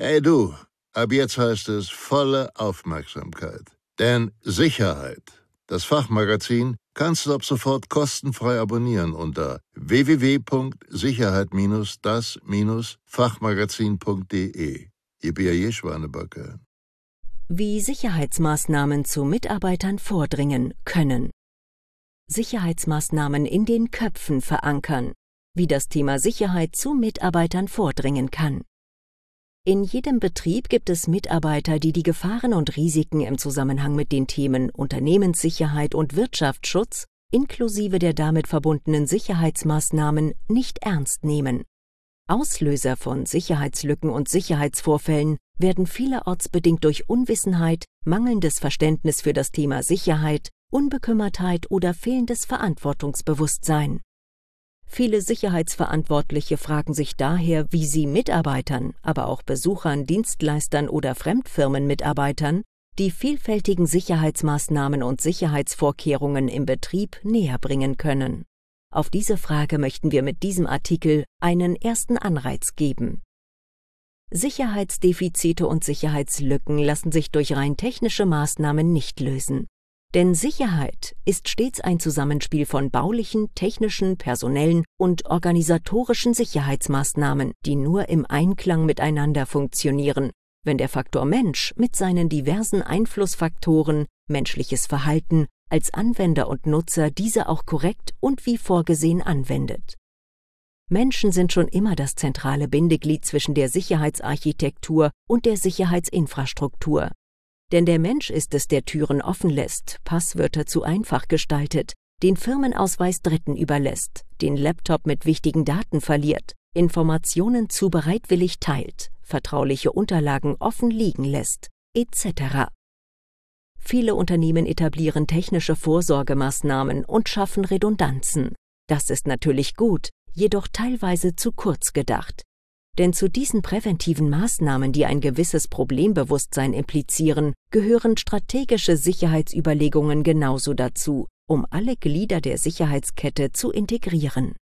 Hey du, ab jetzt heißt es volle Aufmerksamkeit. Denn Sicherheit, das Fachmagazin, kannst du ab sofort kostenfrei abonnieren unter www.sicherheit-das-fachmagazin.de. Ihr Schwanebacke. Wie Sicherheitsmaßnahmen zu Mitarbeitern vordringen können. Sicherheitsmaßnahmen in den Köpfen verankern. Wie das Thema Sicherheit zu Mitarbeitern vordringen kann. In jedem Betrieb gibt es Mitarbeiter, die die Gefahren und Risiken im Zusammenhang mit den Themen Unternehmenssicherheit und Wirtschaftsschutz inklusive der damit verbundenen Sicherheitsmaßnahmen nicht ernst nehmen. Auslöser von Sicherheitslücken und Sicherheitsvorfällen werden vielerorts bedingt durch Unwissenheit, mangelndes Verständnis für das Thema Sicherheit, Unbekümmertheit oder fehlendes Verantwortungsbewusstsein. Viele Sicherheitsverantwortliche fragen sich daher, wie sie Mitarbeitern, aber auch Besuchern, Dienstleistern oder Fremdfirmenmitarbeitern die vielfältigen Sicherheitsmaßnahmen und Sicherheitsvorkehrungen im Betrieb näher bringen können. Auf diese Frage möchten wir mit diesem Artikel einen ersten Anreiz geben. Sicherheitsdefizite und Sicherheitslücken lassen sich durch rein technische Maßnahmen nicht lösen. Denn Sicherheit ist stets ein Zusammenspiel von baulichen, technischen, personellen und organisatorischen Sicherheitsmaßnahmen, die nur im Einklang miteinander funktionieren, wenn der Faktor Mensch mit seinen diversen Einflussfaktoren, menschliches Verhalten, als Anwender und Nutzer diese auch korrekt und wie vorgesehen anwendet. Menschen sind schon immer das zentrale Bindeglied zwischen der Sicherheitsarchitektur und der Sicherheitsinfrastruktur. Denn der Mensch ist es, der Türen offen lässt, Passwörter zu einfach gestaltet, den Firmenausweis Dritten überlässt, den Laptop mit wichtigen Daten verliert, Informationen zu bereitwillig teilt, vertrauliche Unterlagen offen liegen lässt, etc. Viele Unternehmen etablieren technische Vorsorgemaßnahmen und schaffen Redundanzen. Das ist natürlich gut, jedoch teilweise zu kurz gedacht. Denn zu diesen präventiven Maßnahmen, die ein gewisses Problembewusstsein implizieren, gehören strategische Sicherheitsüberlegungen genauso dazu, um alle Glieder der Sicherheitskette zu integrieren.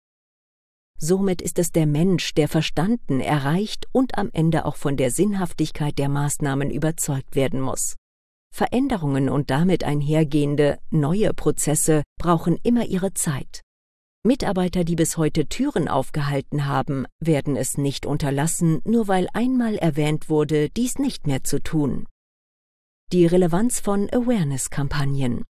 Somit ist es der Mensch, der verstanden, erreicht und am Ende auch von der Sinnhaftigkeit der Maßnahmen überzeugt werden muss. Veränderungen und damit einhergehende neue Prozesse brauchen immer ihre Zeit. Mitarbeiter, die bis heute Türen aufgehalten haben, werden es nicht unterlassen, nur weil einmal erwähnt wurde, dies nicht mehr zu tun. Die Relevanz von Awareness-Kampagnen.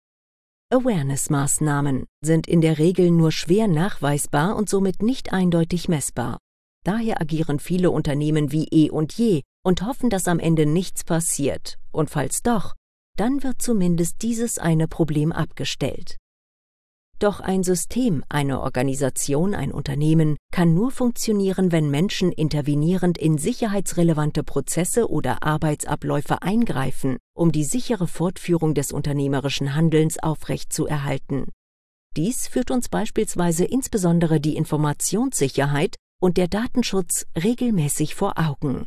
Awareness-Maßnahmen sind in der Regel nur schwer nachweisbar und somit nicht eindeutig messbar. Daher agieren viele Unternehmen wie eh und je und hoffen, dass am Ende nichts passiert, und falls doch, dann wird zumindest dieses eine Problem abgestellt. Doch ein System, eine Organisation, ein Unternehmen kann nur funktionieren, wenn Menschen intervenierend in sicherheitsrelevante Prozesse oder Arbeitsabläufe eingreifen, um die sichere Fortführung des unternehmerischen Handelns aufrechtzuerhalten. Dies führt uns beispielsweise insbesondere die Informationssicherheit und der Datenschutz regelmäßig vor Augen.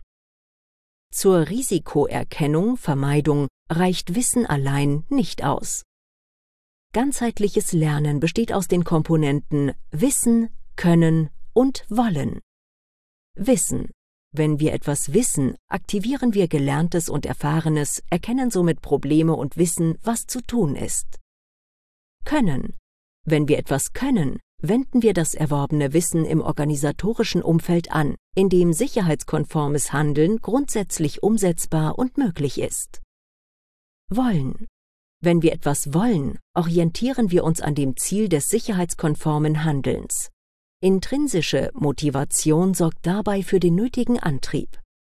Zur Risikoerkennung, Vermeidung reicht Wissen allein nicht aus. Ganzheitliches Lernen besteht aus den Komponenten Wissen, Können und Wollen. Wissen. Wenn wir etwas wissen, aktivieren wir Gelerntes und Erfahrenes, erkennen somit Probleme und wissen, was zu tun ist. Können. Wenn wir etwas können, wenden wir das erworbene Wissen im organisatorischen Umfeld an, in dem sicherheitskonformes Handeln grundsätzlich umsetzbar und möglich ist. Wollen. Wenn wir etwas wollen, orientieren wir uns an dem Ziel des sicherheitskonformen Handelns. Intrinsische Motivation sorgt dabei für den nötigen Antrieb.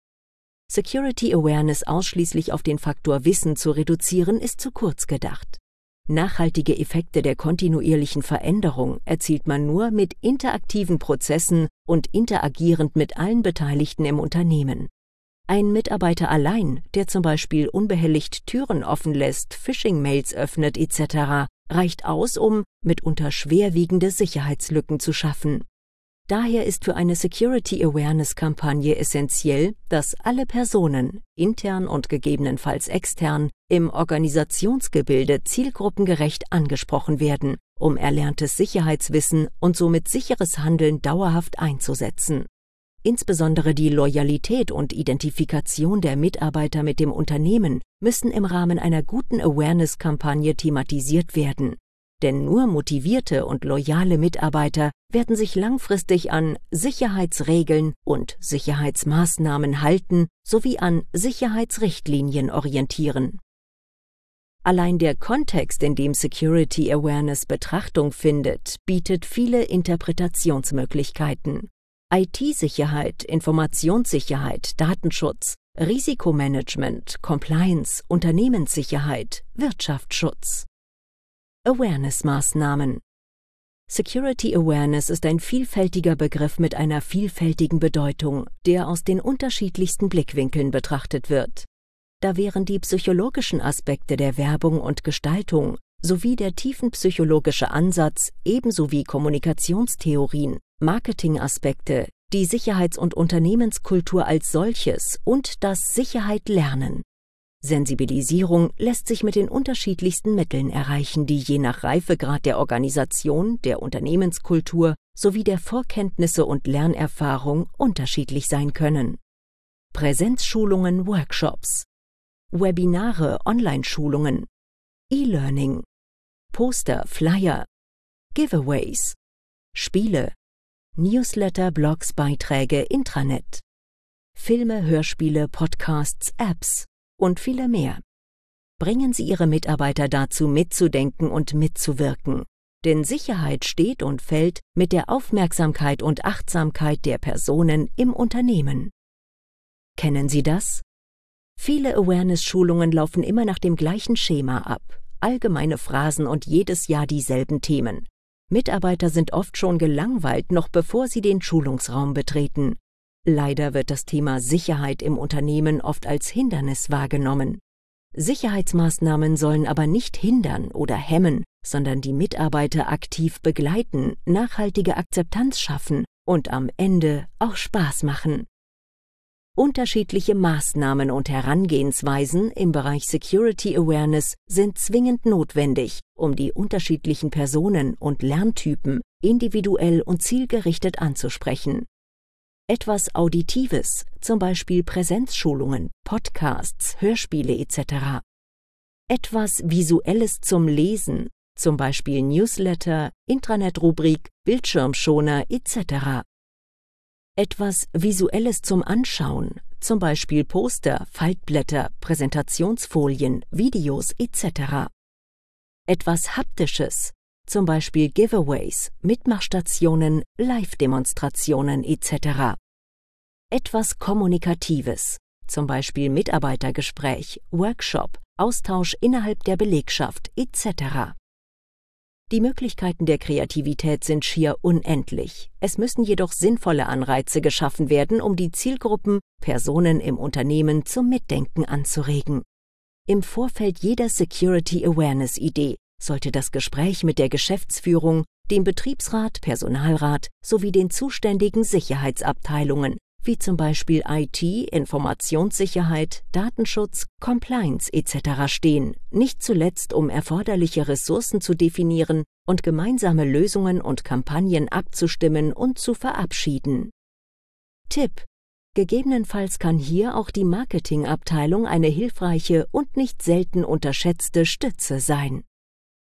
Security Awareness ausschließlich auf den Faktor Wissen zu reduzieren, ist zu kurz gedacht. Nachhaltige Effekte der kontinuierlichen Veränderung erzielt man nur mit interaktiven Prozessen und interagierend mit allen Beteiligten im Unternehmen. Ein Mitarbeiter allein, der zum Beispiel unbehelligt Türen offen lässt, Phishing-Mails öffnet etc., reicht aus, um mitunter schwerwiegende Sicherheitslücken zu schaffen. Daher ist für eine Security-Awareness-Kampagne essentiell, dass alle Personen, intern und gegebenenfalls extern, im Organisationsgebilde zielgruppengerecht angesprochen werden, um erlerntes Sicherheitswissen und somit sicheres Handeln dauerhaft einzusetzen. Insbesondere die Loyalität und Identifikation der Mitarbeiter mit dem Unternehmen müssen im Rahmen einer guten Awareness-Kampagne thematisiert werden. Denn nur motivierte und loyale Mitarbeiter werden sich langfristig an Sicherheitsregeln und Sicherheitsmaßnahmen halten sowie an Sicherheitsrichtlinien orientieren. Allein der Kontext, in dem Security Awareness Betrachtung findet, bietet viele Interpretationsmöglichkeiten. IT-Sicherheit, Informationssicherheit, Datenschutz, Risikomanagement, Compliance, Unternehmenssicherheit, Wirtschaftsschutz. Awareness-Maßnahmen. Security Awareness ist ein vielfältiger Begriff mit einer vielfältigen Bedeutung, der aus den unterschiedlichsten Blickwinkeln betrachtet wird. Da wären die psychologischen Aspekte der Werbung und Gestaltung sowie der tiefenpsychologische Ansatz ebenso wie Kommunikationstheorien, Marketingaspekte, die Sicherheits- und Unternehmenskultur als solches und das Sicherheit-Lernen. Sensibilisierung lässt sich mit den unterschiedlichsten Mitteln erreichen, die je nach Reifegrad der Organisation, der Unternehmenskultur sowie der Vorkenntnisse und Lernerfahrung unterschiedlich sein können. Präsenzschulungen, Workshops, Webinare, Online-Schulungen, E-Learning, Poster, Flyer, Giveaways, Spiele, Newsletter, Blogs, Beiträge, Intranet, Filme, Hörspiele, Podcasts, Apps und viele mehr. Bringen Sie Ihre Mitarbeiter dazu, mitzudenken und mitzuwirken. Denn Sicherheit steht und fällt mit der Aufmerksamkeit und Achtsamkeit der Personen im Unternehmen. Kennen Sie das? Viele Awareness-Schulungen laufen immer nach dem gleichen Schema ab. Allgemeine Phrasen und jedes Jahr dieselben Themen. Mitarbeiter sind oft schon gelangweilt, noch bevor sie den Schulungsraum betreten. Leider wird das Thema Sicherheit im Unternehmen oft als Hindernis wahrgenommen. Sicherheitsmaßnahmen sollen aber nicht hindern oder hemmen, sondern die Mitarbeiter aktiv begleiten, nachhaltige Akzeptanz schaffen und am Ende auch Spaß machen. Unterschiedliche Maßnahmen und Herangehensweisen im Bereich Security Awareness sind zwingend notwendig, um die unterschiedlichen Personen und Lerntypen individuell und zielgerichtet anzusprechen. Etwas Auditives, zum Beispiel Präsenzschulungen, Podcasts, Hörspiele etc. Etwas Visuelles zum Lesen, zum Beispiel Newsletter, Intranet-Rubrik, Bildschirmschoner etc. Etwas Visuelles zum Anschauen, zum Beispiel Poster, Faltblätter, Präsentationsfolien, Videos etc. Etwas Haptisches, zum Beispiel Giveaways, Mitmachstationen, Live-Demonstrationen etc. Etwas Kommunikatives, zum Beispiel Mitarbeitergespräch, Workshop, Austausch innerhalb der Belegschaft etc. Die Möglichkeiten der Kreativität sind schier unendlich. Es müssen jedoch sinnvolle Anreize geschaffen werden, um die Zielgruppen, Personen im Unternehmen zum Mitdenken anzuregen. Im Vorfeld jeder Security Awareness Idee sollte das Gespräch mit der Geschäftsführung, dem Betriebsrat, Personalrat sowie den zuständigen Sicherheitsabteilungen, wie zum Beispiel IT, Informationssicherheit, Datenschutz, Compliance etc. stehen, nicht zuletzt um erforderliche Ressourcen zu definieren und gemeinsame Lösungen und Kampagnen abzustimmen und zu verabschieden. Tipp: Gegebenenfalls kann hier auch die Marketingabteilung eine hilfreiche und nicht selten unterschätzte Stütze sein.